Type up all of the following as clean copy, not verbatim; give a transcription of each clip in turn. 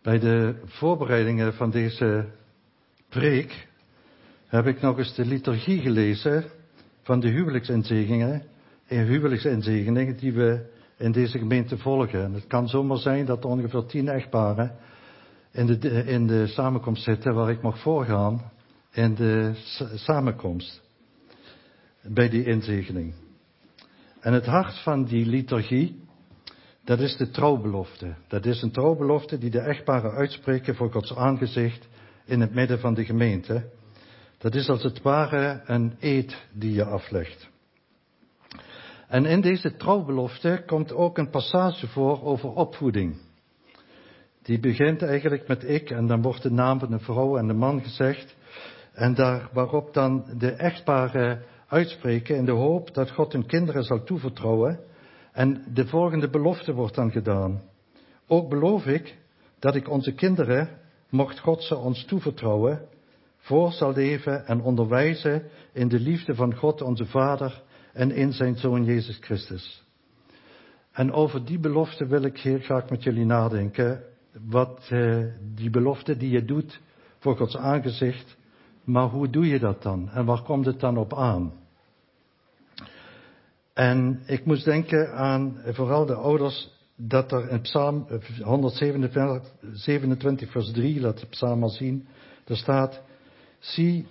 Bij de voorbereidingen van deze preek heb ik nog eens de liturgie gelezen van de huwelijksinzegeningen die we in deze gemeente volgen. En het kan zomaar zijn dat ongeveer 10 echtparen in de samenkomst zitten waar ik mag voorgaan in de samenkomst bij die inzegening. En het hart van die liturgie, dat is de trouwbelofte. Dat is een trouwbelofte die de echtparen uitspreken voor Gods aangezicht in het midden van de gemeente. Dat is als het ware een eed die je aflegt. En in deze trouwbelofte komt ook een passage voor over opvoeding. Die begint eigenlijk met ik en dan wordt de naam van de vrouw en de man gezegd. En waarop dan de echtparen uitspreken in de hoop dat God hun kinderen zal toevertrouwen. En de volgende belofte wordt dan gedaan. Ook beloof ik dat ik onze kinderen, mocht God ze ons toevertrouwen, voor zal leven en onderwijzen in de liefde van God onze Vader en in zijn Zoon Jezus Christus. En over die belofte wil ik heel graag met jullie nadenken. Wat die belofte die je doet voor Gods aangezicht, maar hoe doe je dat dan? En waar komt het dan op aan? En ik moest denken aan vooral de ouders, dat er in Psalm 127 vers 3, laat de psalm maar zien, daar staat, zie,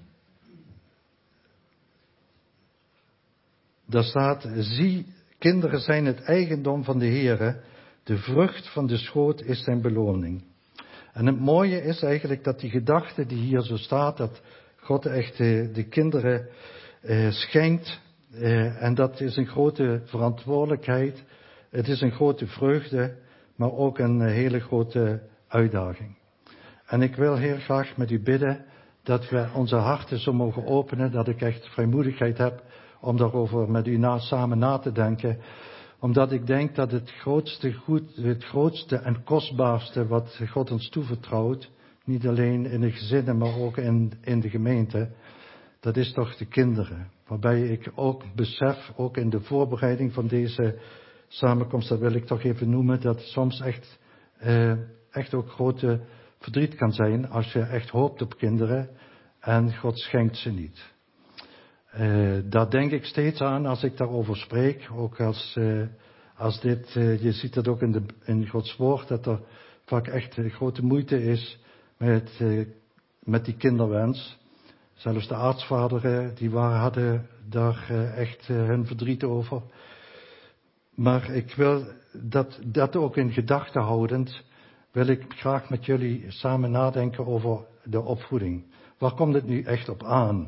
kinderen zijn het eigendom van de Heere, de vrucht van de schoot is zijn beloning. En het mooie is eigenlijk dat die gedachte die hier zo staat, dat God echt de kinderen schenkt, en dat is een grote verantwoordelijkheid, het is een grote vreugde, maar ook een hele grote uitdaging. En ik wil heel graag met u bidden dat we onze harten zo mogen openen, dat ik echt vrijmoedigheid heb om daarover met u samen na te denken. Omdat ik denk dat het grootste en kostbaarste wat God ons toevertrouwt, niet alleen in de gezinnen, maar ook in de gemeente, dat is toch de kinderen. Waarbij ik ook besef, ook in de voorbereiding van deze samenkomst, dat wil ik toch even noemen, dat soms echt ook grote verdriet kan zijn als je echt hoopt op kinderen en God schenkt ze niet. Daar denk ik steeds aan als ik daarover spreek, ook als dit, je ziet dat ook in Gods woord, dat er vaak echt grote moeite is met die kinderwens. Zelfs de aartsvaderen, die hadden daar echt hun verdriet over. Maar ik wil dat ook in gedachten houdend, wil ik graag met jullie samen nadenken over de opvoeding. Waar komt het nu echt op aan?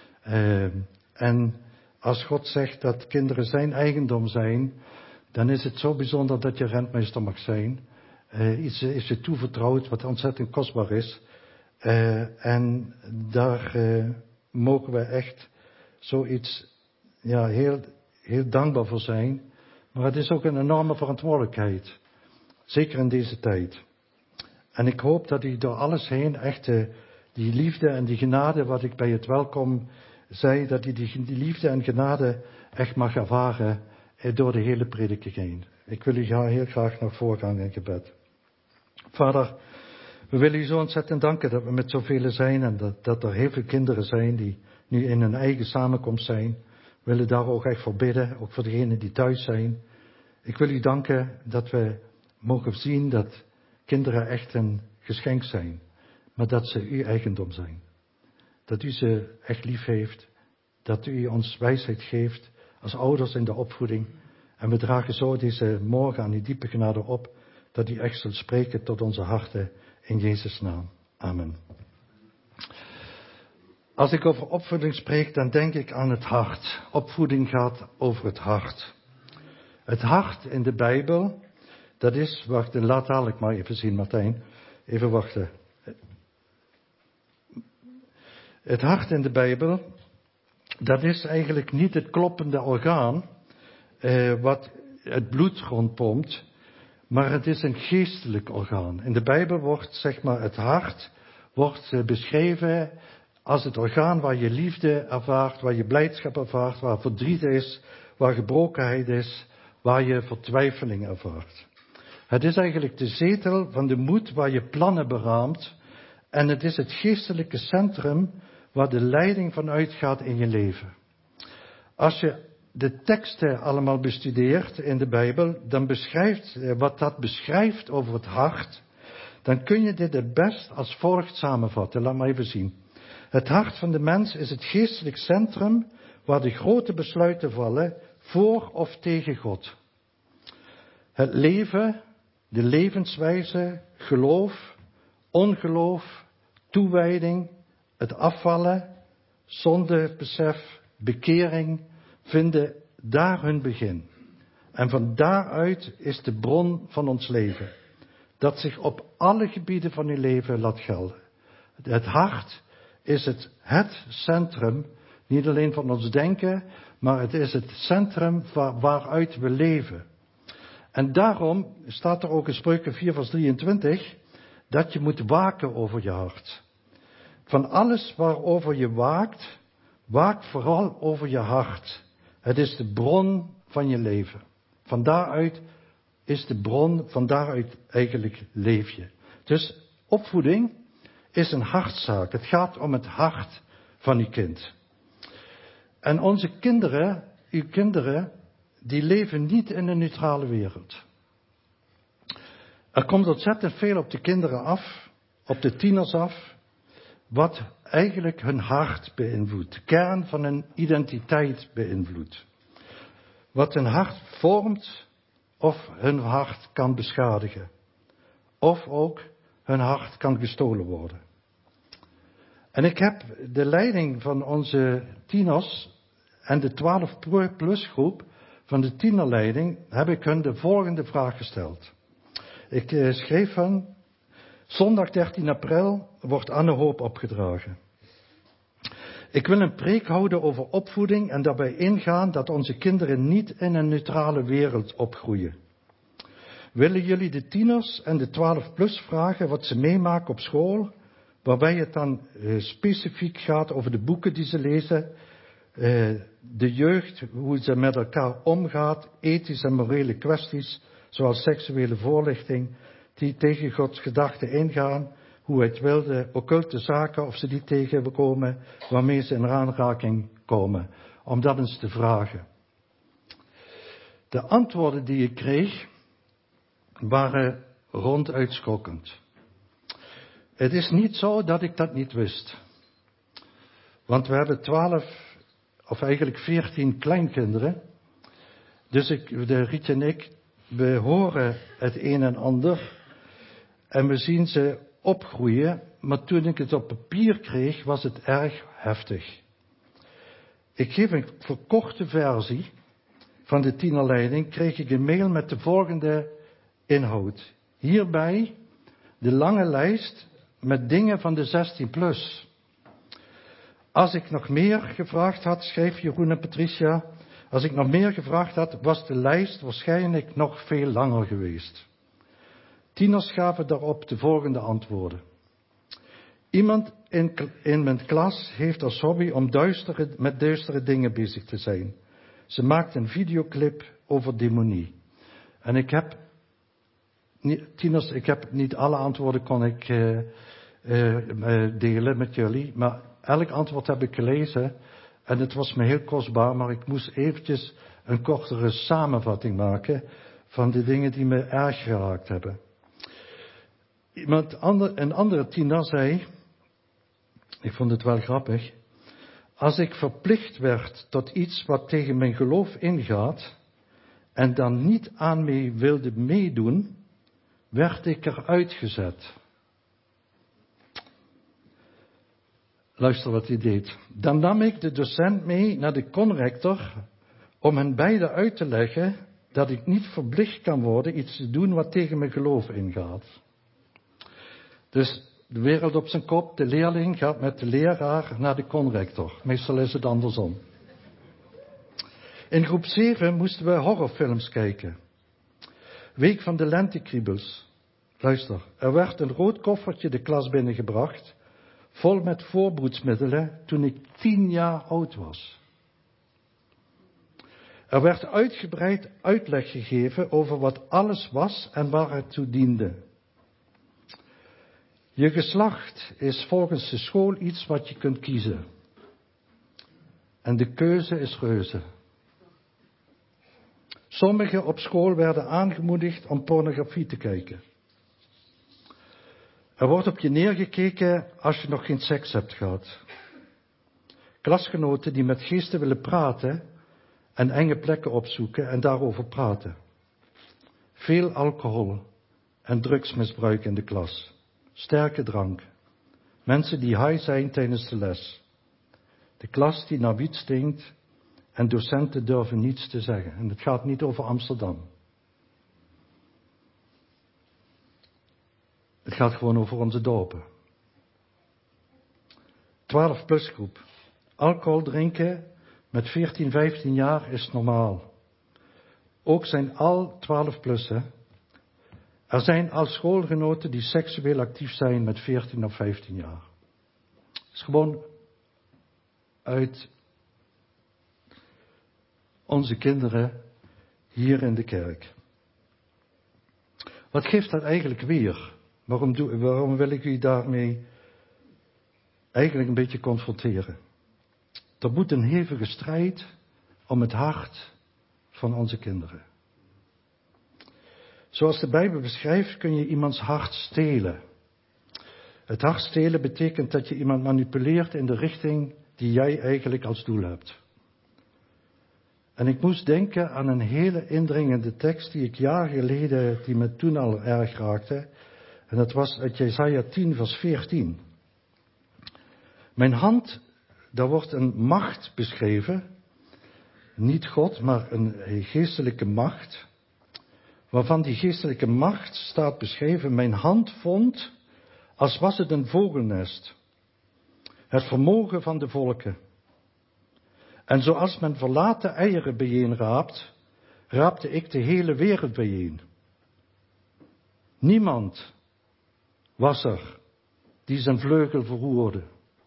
En als God zegt dat kinderen zijn eigendom zijn, dan is het zo bijzonder dat je rentmeester mag zijn. Iets is je toevertrouwd wat ontzettend kostbaar is. En daar mogen we echt zoiets heel, heel dankbaar voor zijn. Maar het is ook een enorme verantwoordelijkheid. Zeker in deze tijd. En ik hoop dat u door alles heen echt die liefde en die genade, wat ik bij het welkom zei, dat u die liefde en genade echt mag ervaren door de hele prediking heen. Ik wil u heel graag naar voren gaan in gebed. Vader, we willen u zo ontzettend danken dat we met zoveel zijn en dat er heel veel kinderen zijn die nu in hun eigen samenkomst zijn. We willen daar ook echt voor bidden, ook voor degenen die thuis zijn. Ik wil u danken dat we mogen zien dat kinderen echt een geschenk zijn, maar dat ze uw eigendom zijn. Dat u ze echt lief heeft, dat u ons wijsheid geeft als ouders in de opvoeding. En we dragen zo deze morgen aan uw diepe genade op, dat u echt zult spreken tot onze harten in Jezus' naam. Amen. Als ik over opvoeding spreek, dan denk ik aan het hart. Opvoeding gaat over het hart. Het hart in de Bijbel, dat is, laat dadelijk maar even zien, Martijn. Even wachten. Het hart in de Bijbel, dat is eigenlijk niet het kloppende orgaan, wat het bloed rondpompt, maar het is een geestelijk orgaan. In de Bijbel wordt, zeg maar, het hart wordt beschreven als het orgaan waar je liefde ervaart, waar je blijdschap ervaart, waar verdriet is, waar gebrokenheid is, waar je vertwijfeling ervaart. Het is eigenlijk de zetel van de moed waar je plannen beraamt. En het is het geestelijke centrum waar de leiding van uitgaat in je leven. Als je de teksten allemaal bestudeert in de Bijbel, dan beschrijft wat dat beschrijft over het hart, dan kun je dit het best als volgt samenvatten. Laat maar even zien. Het hart van de mens is het geestelijk centrum waar de grote besluiten vallen voor of tegen God. Het leven, de levenswijze, geloof, ongeloof, toewijding, het afvallen, zondebesef, bekering, vinden daar hun begin. En van daaruit is de bron van ons leven, dat zich op alle gebieden van uw leven laat gelden. Het hart is het centrum, niet alleen van ons denken, maar het is het centrum waaruit we leven. En daarom staat er ook in Spreuken 4 vers 23, dat je moet waken over je hart. Van alles waarover je waakt, waak vooral over je hart. Het is de bron van je leven. Van daaruit is de bron, van daaruit eigenlijk leef je. Dus opvoeding is een hartzaak. Het gaat om het hart van uw kind. En onze kinderen, uw kinderen, die leven niet in een neutrale wereld. Er komt ontzettend veel op de kinderen af, op de tieners af, wat eigenlijk hun hart beïnvloedt. De kern van hun identiteit beïnvloedt. Wat hun hart vormt of hun hart kan beschadigen. Of ook hun hart kan gestolen worden. En ik heb de leiding van onze tieners en de 12-plus groep van de tienerleiding, heb ik hun de volgende vraag gesteld. Ik schreef van, zondag 13 april wordt Anne Hoop opgedragen. Ik wil een preek houden over opvoeding en daarbij ingaan dat onze kinderen niet in een neutrale wereld opgroeien. Willen jullie de tieners en de 12-plus vragen wat ze meemaken op school, waarbij het dan specifiek gaat over de boeken die ze lezen, de jeugd, hoe ze met elkaar omgaat, ethische en morele kwesties, zoals seksuele voorlichting, die tegen Gods gedachten ingaan, hoe hij het wilde, occulte zaken, of ze die tegenkomen, waarmee ze in aanraking komen. Om dat eens te vragen. De antwoorden die ik kreeg, waren ronduit schokkend. Het is niet zo dat ik dat niet wist. Want we hebben 12, of eigenlijk 14 kleinkinderen. Dus Rietje en ik, we horen het een en ander. En we zien ze opgroeien. Maar toen ik het op papier kreeg, was het erg heftig. Ik geef een verkorte versie van de tienerleiding. Kreeg ik een mail met de volgende inhoud. Hierbij de lange lijst met dingen van de 16 plus. Als ik nog meer gevraagd had, schreef Jeroen en Patricia, als ik nog meer gevraagd had, was de lijst waarschijnlijk nog veel langer geweest. Tieners gaven daarop de volgende antwoorden. Iemand in mijn klas heeft als hobby om met duistere dingen bezig te zijn. Ze maakt een videoclip over demonie. En ik heb niet alle antwoorden kon ik delen met jullie, maar elk antwoord heb ik gelezen en het was me heel kostbaar, maar ik moest eventjes een kortere samenvatting maken van de dingen die me erg geraakt hebben. Een andere tiener zei, ik vond het wel grappig, als ik verplicht werd tot iets wat tegen mijn geloof ingaat en dan niet aan mee wilde meedoen, werd ik eruit gezet. Luister wat hij deed. Dan nam ik de docent mee naar de conrector om hen beiden uit te leggen dat ik niet verplicht kan worden iets te doen wat tegen mijn geloof ingaat. Dus de wereld op zijn kop, de leerling gaat met de leraar naar de conrector. Meestal is het andersom. In groep 7 moesten we horrorfilms kijken. Week van de lentekriebels. Luister, er werd een rood koffertje de klas binnengebracht, vol met voorbroedsmiddelen, toen ik 10 jaar oud was. Er werd uitgebreid uitleg gegeven over wat alles was en waar het toe diende. Je geslacht is volgens de school iets wat je kunt kiezen. En de keuze is reuze. Sommigen op school werden aangemoedigd om pornografie te kijken. Er wordt op je neergekeken als je nog geen seks hebt gehad. Klasgenoten die met geesten willen praten en enge plekken opzoeken en daarover praten. Veel alcohol en drugsmisbruik in de klas. Sterke drank. Mensen die high zijn tijdens de les. De klas die naar wiet stinkt en docenten durven niets te zeggen. En het gaat niet over Amsterdam. Het gaat gewoon over onze dorpen. 12-plus groep. Alcohol drinken met 14, 15 jaar is normaal. Ook zijn al 12-plussen. Er zijn al schoolgenoten die seksueel actief zijn met 14 of 15 jaar. Het is gewoon uit onze kinderen hier in de kerk. Wat geeft dat eigenlijk weer? Waarom wil ik u daarmee eigenlijk een beetje confronteren? Er moet een hevige strijd om het hart van onze kinderen. Zoals de Bijbel beschrijft, kun je iemands hart stelen. Het hart stelen betekent dat je iemand manipuleert in de richting die jij eigenlijk als doel hebt. En ik moest denken aan een hele indringende tekst die ik jaren geleden, die me toen al erg raakte. En dat was uit Jesaja 10 vers 14. Mijn hand, daar wordt een macht beschreven. Niet God, maar een geestelijke macht. Waarvan die geestelijke macht staat beschreven. Mijn hand vond, als was het een vogelnest. Het vermogen van de volken. En zoals men verlaten eieren bijeenraapt, raapte ik de hele wereld bijeen. Niemand was er die zijn vleugel verroerde.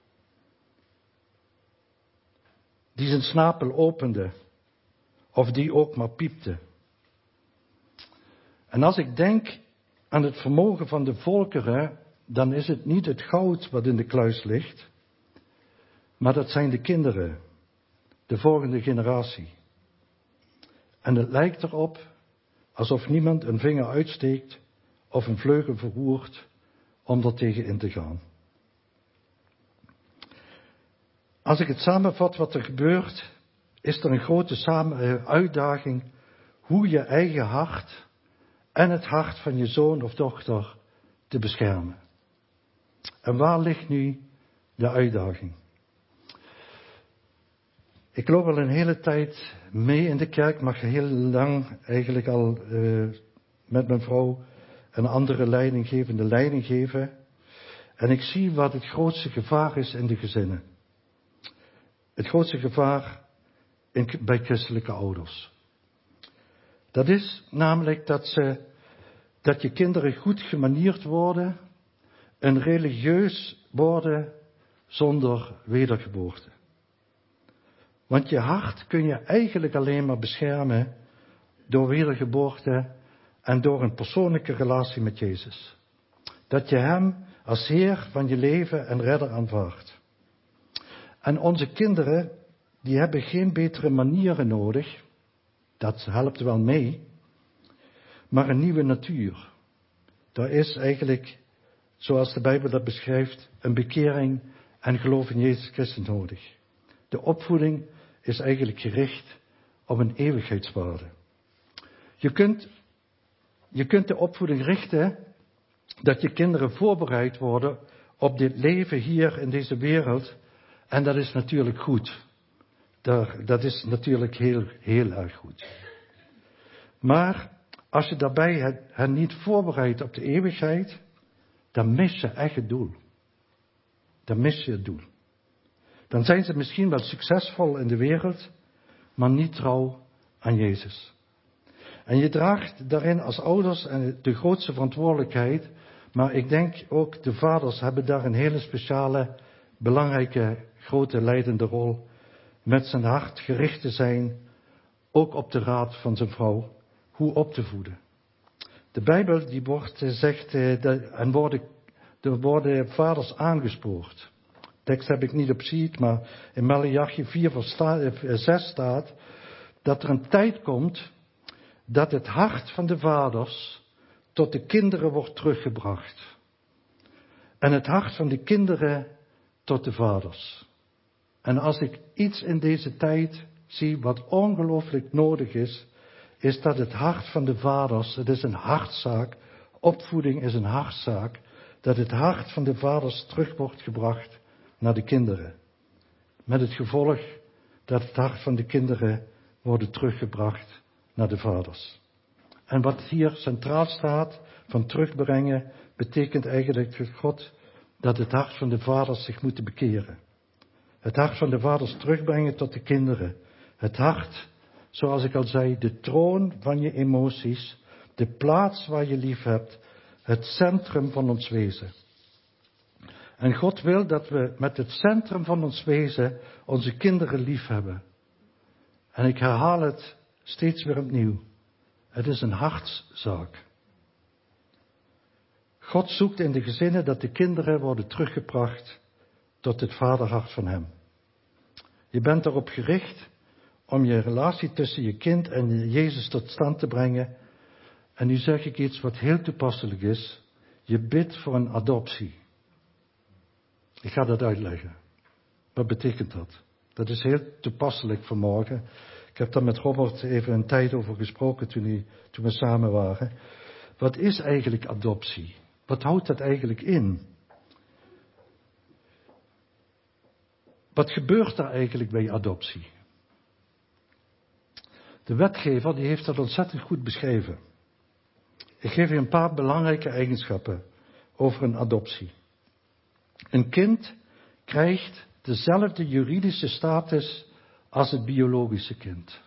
Die zijn snapel opende. Of die ook maar piepte. En als ik denk aan het vermogen van de volkeren, dan is het niet het goud wat in de kluis ligt, maar dat zijn de kinderen, de volgende generatie. En het lijkt erop alsof niemand een vinger uitsteekt of een vleugel verroert om er tegen in te gaan. Als ik het samenvat wat er gebeurt, is er een grote uitdaging hoe je eigen hart en het hart van je zoon of dochter te beschermen. En waar ligt nu de uitdaging? Ik loop al een hele tijd mee in de kerk, maar heel lang eigenlijk al met mijn vrouw een andere leiding geven. En ik zie wat het grootste gevaar is in de gezinnen. Het grootste gevaar bij christelijke ouders. Dat is namelijk dat je kinderen goed gemanierd worden en religieus worden zonder wedergeboorte. Want je hart kun je eigenlijk alleen maar beschermen door wedergeboorte en door een persoonlijke relatie met Jezus. Dat je Hem als Heer van je leven en redder aanvaardt. En onze kinderen, die hebben geen betere manieren nodig. Dat helpt wel mee. Maar een nieuwe natuur. Daar is eigenlijk, zoals de Bijbel dat beschrijft, een bekering en geloof in Jezus Christus nodig. De opvoeding is eigenlijk gericht op een eeuwigheidswaarde. Je kunt de opvoeding richten dat je kinderen voorbereid worden op dit leven hier in deze wereld. En dat is natuurlijk goed. Dat is natuurlijk heel erg goed. Maar als je daarbij hen niet voorbereidt op de eeuwigheid, dan mis je echt het doel. Dan mis je het doel. Dan zijn ze misschien wel succesvol in de wereld, maar niet trouw aan Jezus. En je draagt daarin als ouders de grootste verantwoordelijkheid, maar ik denk ook de vaders hebben daar een hele speciale, belangrijke, grote leidende rol. Met zijn hart gericht te zijn ook op de raad van zijn vrouw, hoe op te voeden. De Bijbel die zegt, er worden vaders aangespoord. De tekst heb ik niet op sheet, maar in Maleachi 4 vers 6 staat dat er een tijd komt dat het hart van de vaders tot de kinderen wordt teruggebracht. En het hart van de kinderen tot de vaders. En als ik iets in deze tijd zie wat ongelooflijk nodig is dat het hart van de vaders, het is een hartzaak, opvoeding is een hartzaak, dat het hart van de vaders terug wordt gebracht naar de kinderen. Met het gevolg dat het hart van de kinderen wordt teruggebracht naar de vaders. En wat hier centraal staat van terugbrengen, betekent eigenlijk dat het hart van de vaders zich moet bekeren. Het hart van de vaders terugbrengen tot de kinderen. Het hart, zoals ik al zei, de troon van je emoties, de plaats waar je lief hebt, het centrum van ons wezen. En God wil dat we met het centrum van ons wezen onze kinderen lief hebben. En ik herhaal het steeds weer opnieuw. Het is een hartszaak. God zoekt in de gezinnen dat de kinderen worden teruggebracht tot het vaderhart van hem. Je bent erop gericht om je relatie tussen je kind en Jezus tot stand te brengen. En nu zeg ik iets wat heel toepasselijk is. Je bidt voor een adoptie. Ik ga dat uitleggen. Wat betekent dat? Dat is heel toepasselijk vanmorgen. Ik heb daar met Robert even een tijd over gesproken toen we samen waren. Wat is eigenlijk adoptie? Wat houdt dat eigenlijk in? Wat gebeurt er eigenlijk bij adoptie? De wetgever die heeft dat ontzettend goed beschreven. Ik geef je een paar belangrijke eigenschappen over een adoptie. Een kind krijgt dezelfde juridische status als het biologische kind.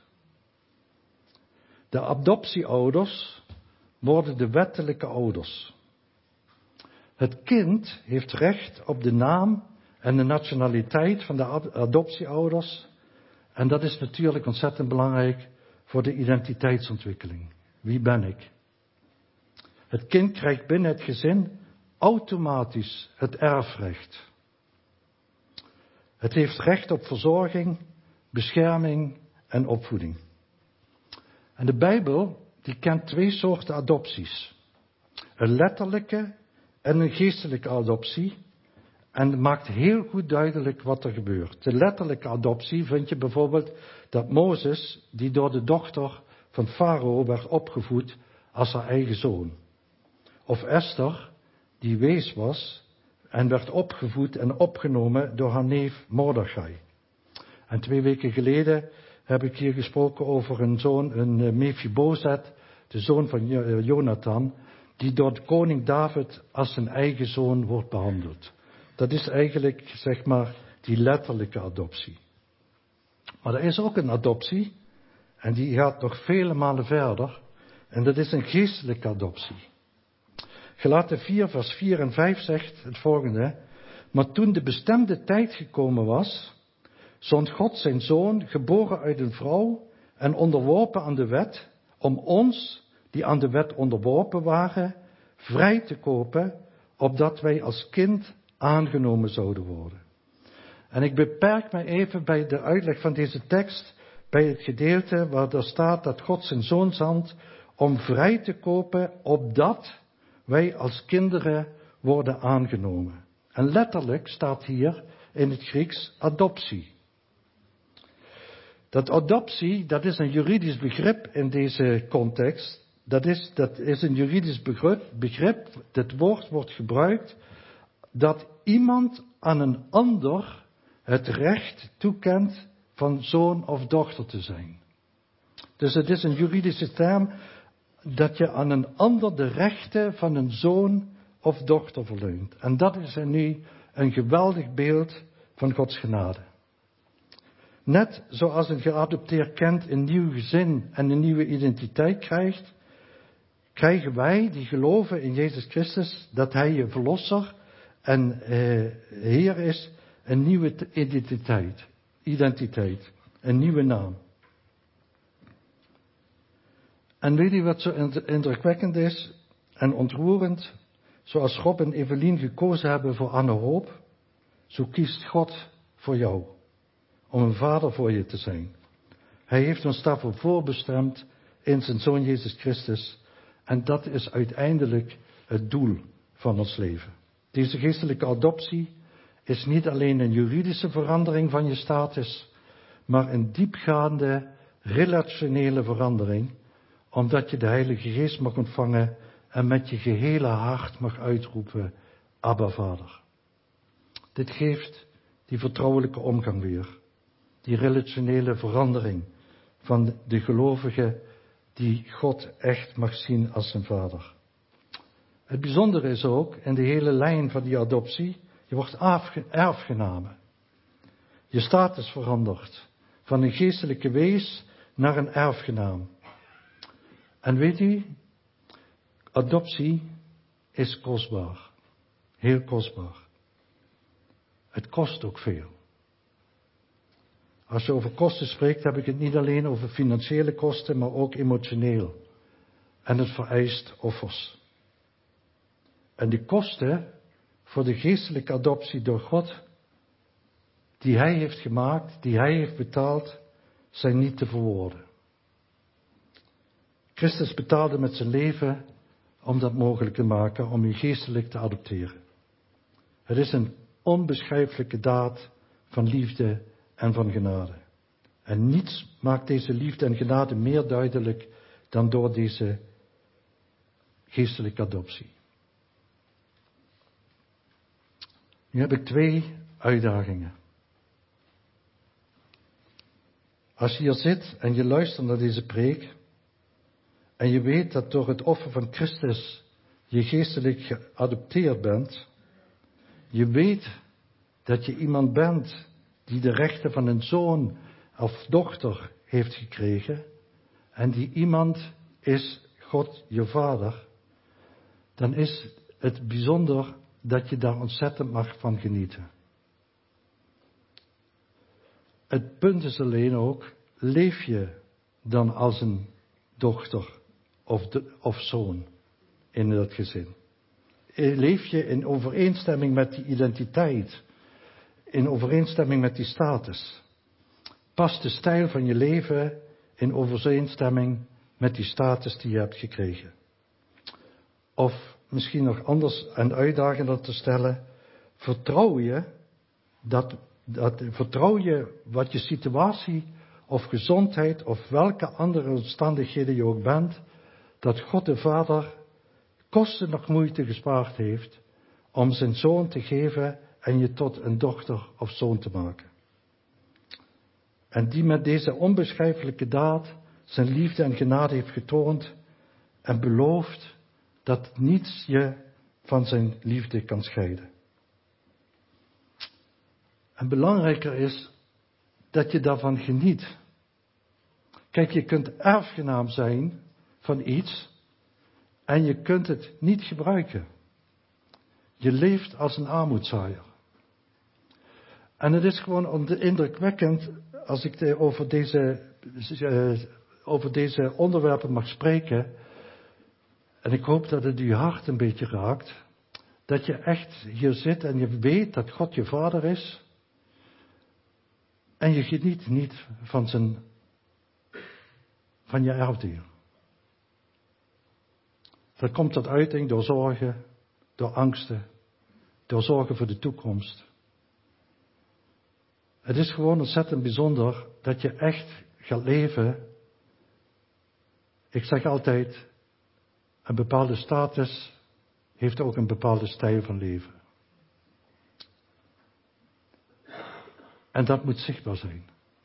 De adoptieouders worden de wettelijke ouders. Het kind heeft recht op de naam en de nationaliteit van de adoptieouders. En dat is natuurlijk ontzettend belangrijk voor de identiteitsontwikkeling. Wie ben ik? Het kind krijgt binnen het gezin automatisch het erfrecht. Het heeft recht op verzorging, bescherming en opvoeding. En de Bijbel die kent twee soorten adopties. Een letterlijke en een geestelijke adoptie. En maakt heel goed duidelijk wat er gebeurt. De letterlijke adoptie vind je bijvoorbeeld dat Mozes, die door de dochter van Farao werd opgevoed als haar eigen zoon. Of Esther, die wees was en werd opgevoed en opgenomen door haar neef Mordechai. En 2 weken geleden heb ik hier gesproken over een zoon, een Mephibozet, de zoon van Jonathan, die door de koning David als zijn eigen zoon wordt behandeld. Dat is eigenlijk, zeg maar, die letterlijke adoptie. Maar er is ook een adoptie, en die gaat nog vele malen verder, en dat is een geestelijke adoptie. Galaten 4 vers 4 en 5 zegt het volgende: maar toen de bestemde tijd gekomen was, zond God zijn zoon, geboren uit een vrouw en onderworpen aan de wet, om ons, die aan de wet onderworpen waren, vrij te kopen, opdat wij als kind aangenomen zouden worden. En ik beperk me even bij de uitleg van deze tekst, bij het gedeelte waar er staat dat God zijn zoon zond om vrij te kopen, opdat wij als kinderen worden aangenomen. En letterlijk staat hier in het Grieks adoptie. Dat adoptie, dat is een juridisch begrip in deze context. Dat is een juridisch begrip. Het woord wordt gebruikt dat iemand aan een ander het recht toekent van zoon of dochter te zijn. Dus het is een juridische term dat je aan een ander de rechten van een zoon of dochter verleent. En dat is nu een geweldig beeld van Gods genade. Net zoals een geadopteerd kind een nieuw gezin en een nieuwe identiteit krijgt, krijgen wij die geloven in Jezus Christus, dat Hij je verlosser en Heer is, een nieuwe identiteit, een nieuwe naam. En weet u wat zo indrukwekkend is en ontroerend? Zoals Rob en Evelien gekozen hebben voor Anne Hoop, zo kiest God voor jou om een vader voor je te zijn. Hij heeft ons daarvoor voorbestemd in zijn Zoon Jezus Christus. En dat is uiteindelijk het doel van ons leven. Deze geestelijke adoptie is niet alleen een juridische verandering van je status, maar een diepgaande relationele verandering, omdat je de Heilige Geest mag ontvangen en met je gehele hart mag uitroepen, Abba Vader. Dit geeft die vertrouwelijke omgang weer, die relationele verandering van de gelovige die God echt mag zien als zijn vader. Het bijzondere is ook, in de hele lijn van die adoptie, je wordt erfgename. Je status verandert van een geestelijke wees naar een erfgenaam. En weet u, adoptie is kostbaar. Heel kostbaar. Het kost ook veel. Als je over kosten spreekt, heb ik het niet alleen over financiële kosten, maar ook emotioneel. En het vereist offers. En de kosten voor de geestelijke adoptie door God, die Hij heeft gemaakt, die Hij heeft betaald, zijn niet te verwoorden. Christus betaalde met zijn leven om dat mogelijk te maken, om u geestelijk te adopteren. Het is een onbeschrijfelijke daad van liefde en van genade. En niets maakt deze liefde en genade meer duidelijk dan door deze geestelijke adoptie. Nu heb ik 2 uitdagingen. Als je hier zit en je luistert naar deze preek en je weet dat door het offer van Christus je geestelijk geadopteerd bent, je weet dat je iemand bent die de rechten van een zoon of dochter heeft gekregen en die iemand is God je vader, dan is het bijzonder dat je daar ontzettend mag van genieten. Het punt is alleen ook, leef je dan als een dochter of zoon in dat gezin? Leef je in overeenstemming met die identiteit, in overeenstemming met die status? Past de stijl van je leven in overeenstemming met die status die je hebt gekregen? Of misschien nog anders en uitdagender te stellen, vertrouw je wat je situatie of gezondheid of welke andere omstandigheden je ook bent, dat God de Vader kosten nog moeite gespaard heeft om zijn zoon te geven en je tot een dochter of zoon te maken. En die met deze onbeschrijfelijke daad zijn liefde en genade heeft getoond en belooft dat niets je van zijn liefde kan scheiden. En belangrijker is dat je daarvan geniet. Kijk, je kunt erfgenaam zijn van iets en je kunt het niet gebruiken. Je leeft als een armoedzaaier. En het is gewoon indrukwekkend als ik over deze onderwerpen mag spreken. En ik hoop dat het uw hart een beetje raakt. Dat je echt hier zit en je weet dat God je vader is. En je geniet niet van je erfdeel. Dat komt tot uiting door zorgen, door angsten, door zorgen voor de toekomst. Het is gewoon ontzettend bijzonder dat je echt gaat leven. Ik zeg altijd, een bepaalde status heeft ook een bepaalde stijl van leven. En dat moet zichtbaar zijn.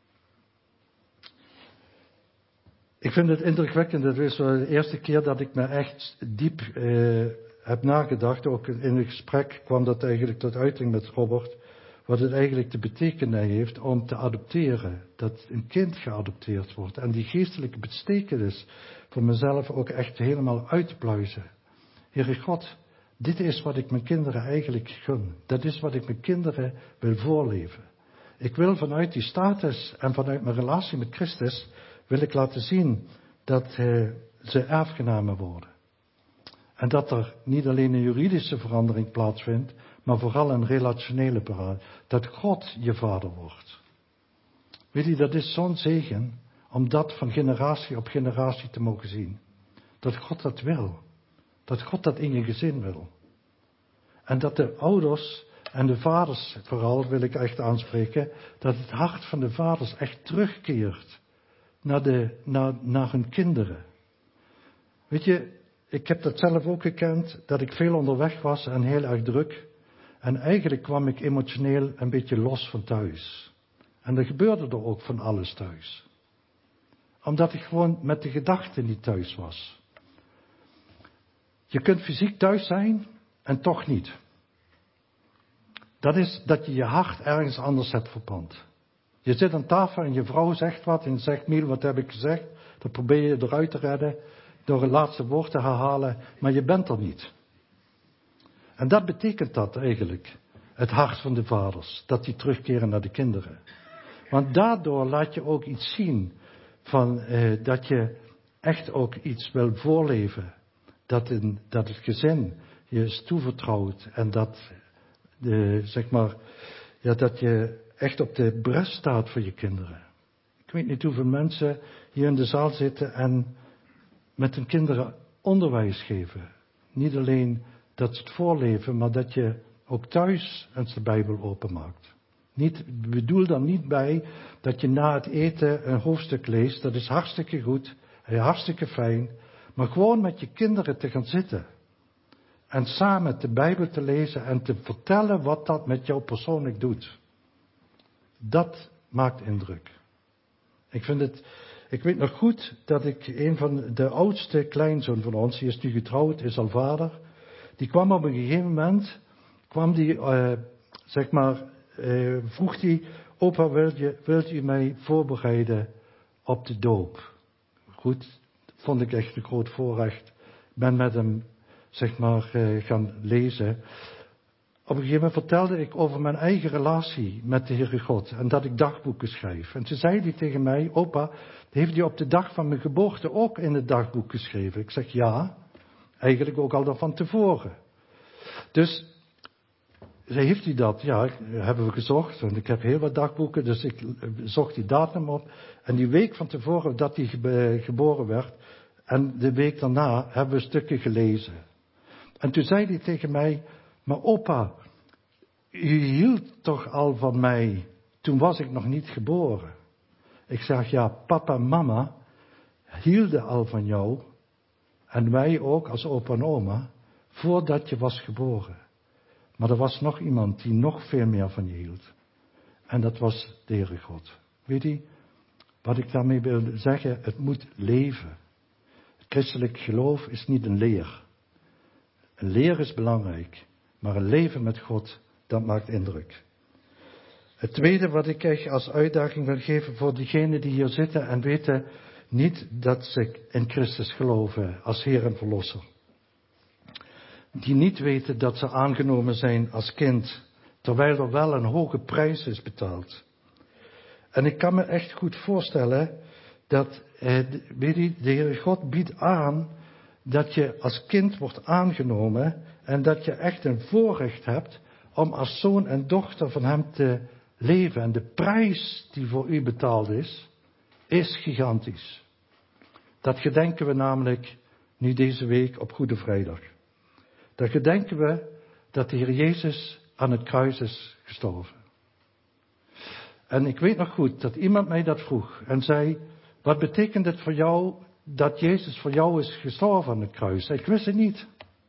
Ik vind het indrukwekkend, dat is de eerste keer dat ik me echt diep heb nagedacht. Ook in het gesprek kwam dat eigenlijk tot uiting met Robert. Wat het eigenlijk te betekenen heeft om te adopteren. Dat een kind geadopteerd wordt. En die geestelijke betekenis voor mezelf ook echt helemaal uitpluizen. Heere God, dit is wat ik mijn kinderen eigenlijk gun. Dat is wat ik mijn kinderen wil voorleven. Ik wil vanuit die status en vanuit mijn relatie met Christus, wil ik laten zien dat ze erfgenamen worden. En dat er niet alleen een juridische verandering plaatsvindt, maar vooral een relationele verandering. Dat God je vader wordt. Weet je, dat is zo'n zegen om dat van generatie op generatie te mogen zien. Dat God dat wil. Dat God dat in je gezin wil. En dat de ouders en de vaders vooral, wil ik echt aanspreken, dat het hart van de vaders echt terugkeert naar hun kinderen. Weet je, ik heb dat zelf ook gekend, dat ik veel onderweg was en heel erg druk. En eigenlijk kwam ik emotioneel een beetje los van thuis. En er gebeurde er ook van alles thuis. Omdat ik gewoon met de gedachten niet thuis was. Je kunt fysiek thuis zijn en toch niet. Dat is dat je je hart ergens anders hebt verpand. Je zit aan tafel en je vrouw zegt wat en zegt, Miel, wat heb ik gezegd? Dan probeer je eruit te redden door het laatste woord te herhalen, maar je bent er niet. En dat betekent dat eigenlijk, het hart van de vaders, dat die terugkeren naar de kinderen. Want daardoor laat je ook iets zien van dat je echt ook iets wil voorleven. Dat het gezin je is toevertrouwd en dat dat je echt op de bres staat voor je kinderen. Ik weet niet hoeveel mensen hier in de zaal zitten en met hun kinderen onderwijs geven. Niet alleen dat ze het voorleven, maar dat je ook thuis eens de Bijbel openmaakt. Bedoel dan niet bij dat je na het eten een hoofdstuk leest. Dat is hartstikke goed, hartstikke fijn. Maar gewoon met je kinderen te gaan zitten. En samen de Bijbel te lezen en te vertellen wat dat met jou persoonlijk doet. Dat maakt indruk. Ik weet nog goed dat ik een van de oudste kleinzoon van ons, die is nu getrouwd, is al vader. Die kwam op een gegeven moment, vroeg hij, opa, wilt u mij voorbereiden op de doop? Goed, vond ik echt een groot voorrecht. Ben met hem, gaan lezen. Op een gegeven moment vertelde ik over mijn eigen relatie met de Heere God. En dat ik dagboeken schrijf. En toen zei hij tegen mij, opa, heeft u op de dag van mijn geboorte ook in het dagboek geschreven? Ik zeg ja, eigenlijk ook al van tevoren. Dus heeft u dat? Ja, hebben we gezocht. Want ik heb heel wat dagboeken, dus ik zocht die datum op. En die week van tevoren dat hij geboren werd, en de week daarna hebben we stukken gelezen. En toen zei hij tegen mij, maar opa, u hield toch al van mij, toen was ik nog niet geboren. Ik zeg, ja, papa en mama hielden al van jou, en wij ook als opa en oma, voordat je was geboren. Maar er was nog iemand die nog veel meer van je hield. En dat was de Heere God. Weet je, wat ik daarmee wil zeggen, het moet leven. Het christelijk geloof is niet een leer. Een leer is belangrijk, maar een leven met God, dat maakt indruk. Het tweede wat ik echt als uitdaging wil geven voor diegenen die hier zitten en weten niet dat ze in Christus geloven als Heer en Verlosser. Die niet weten dat ze aangenomen zijn als kind, terwijl er wel een hoge prijs is betaald. En ik kan me echt goed voorstellen dat, de Heere God biedt aan dat je als kind wordt aangenomen en dat je echt een voorrecht hebt om als zoon en dochter van hem te leven. En de prijs die voor u betaald is gigantisch. Dat gedenken we namelijk nu deze week op Goede Vrijdag. Dan gedenken we dat de Heer Jezus aan het kruis is gestorven. En ik weet nog goed dat iemand mij dat vroeg en zei, wat betekent het voor jou dat Jezus voor jou is gestorven aan het kruis? Ik wist het niet.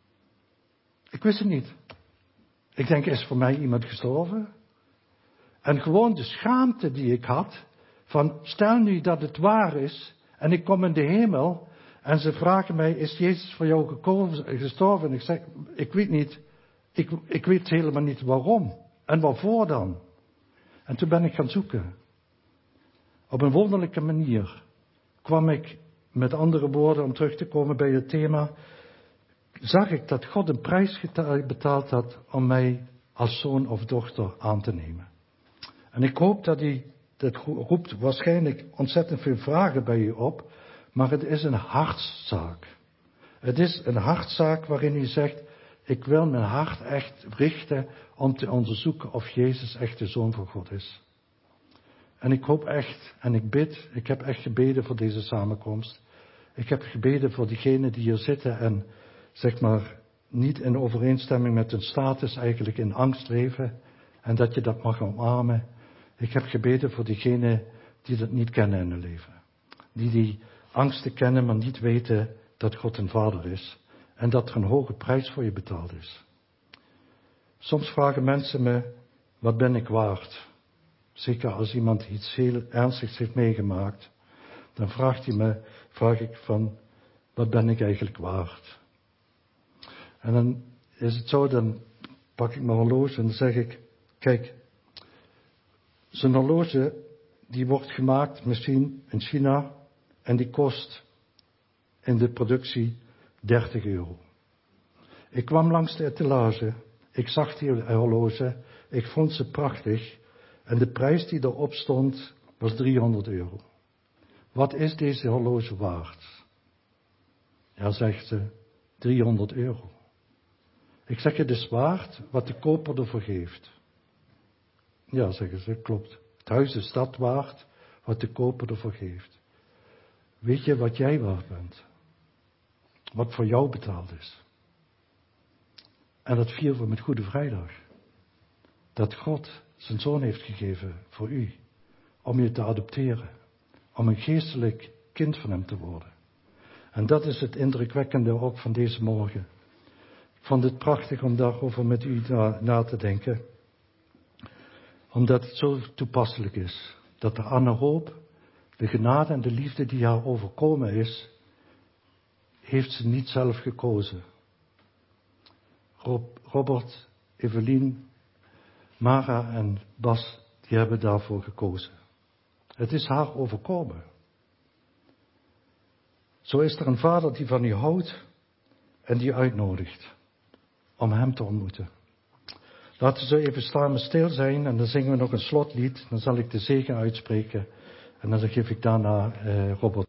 Ik wist het niet. Ik denk, is voor mij iemand gestorven? En gewoon de schaamte die ik had, van stel nu dat het waar is, en ik kom in de hemel, en ze vragen mij, is Jezus voor jou gestorven? En ik zeg, ik weet niet, ik weet helemaal niet waarom. En waarvoor dan? En toen ben ik gaan zoeken. Op een wonderlijke manier kwam ik, met andere woorden, om terug te komen bij het thema, zag ik dat God een prijs betaald had om mij als zoon of dochter aan te nemen. En ik hoop dat roept waarschijnlijk ontzettend veel vragen bij u op, Maar het is een hartszaak. Het is een hartzaak waarin hij zegt, ik wil mijn hart echt richten om te onderzoeken of Jezus echt de Zoon van God is. En ik hoop echt, en ik heb echt gebeden voor deze samenkomst. Ik heb gebeden voor diegenen die hier zitten en zeg maar niet in overeenstemming met hun status eigenlijk in angst leven. En dat je dat mag omarmen. Ik heb gebeden voor diegenen die dat niet kennen in hun leven. Die angsten kennen, maar niet weten dat God een vader is. En dat er een hoge prijs voor je betaald is. Soms vragen mensen me, wat ben ik waard? Zeker als iemand iets heel ernstigs heeft meegemaakt. Dan vraag ik van, wat ben ik eigenlijk waard? En dan is het zo, dan pak ik mijn horloge en dan zeg ik, kijk, zo'n horloge die wordt gemaakt misschien in China en die kost in de productie €30. Ik kwam langs de etalage, ik zag die horloge, ik vond ze prachtig en de prijs die erop stond was €300. Wat is deze horloge waard? Ja, zegt ze, €300. Ik zeg, het is waard wat de koper ervoor geeft. Ja, zeggen ze, klopt. Het huis is dat waard wat de koper ervoor geeft. Weet je wat jij waard bent? Wat voor jou betaald is. En dat vieren we met Goede Vrijdag. Dat God zijn Zoon heeft gegeven voor u. Om je te adopteren. Om een geestelijk kind van hem te worden. En dat is het indrukwekkende ook van deze morgen. Ik vond het prachtig om daarover met u na te denken. Omdat het zo toepasselijk is. Dat de Anne Hoop, de genade en de liefde die haar overkomen is, heeft ze niet zelf gekozen. Robert, Evelien, Mara en Bas, die hebben daarvoor gekozen. Het is haar overkomen. Zo is er een vader die van u houdt en die uitnodigt om hem te ontmoeten. Laten we zo even samen stil zijn en dan zingen we nog een slotlied. Dan zal ik de zegen uitspreken en dan geef ik daarna Robert.